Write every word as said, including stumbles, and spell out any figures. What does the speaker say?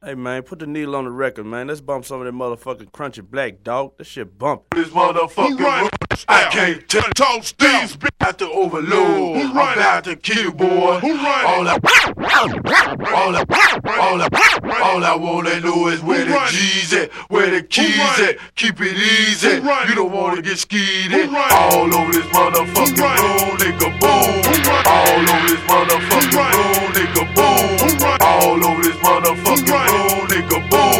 Hey man, put the needle on the record, man. Let's bump some of that motherfucking crunchy black, dog. That shit bump. This motherfucking right? I can't tell toast these bitches about to overload. Who right? I'm about to kill you, boy. Who right? All I, all I, all I, all I wanna know is where the G's at, where the keys at. Keep it easy. You don't wanna get skeeted. All over this motherfucking room, nigga, boom. All over this motherfucking room, nigga, boom. All over this motherfucking room, nigga, boom.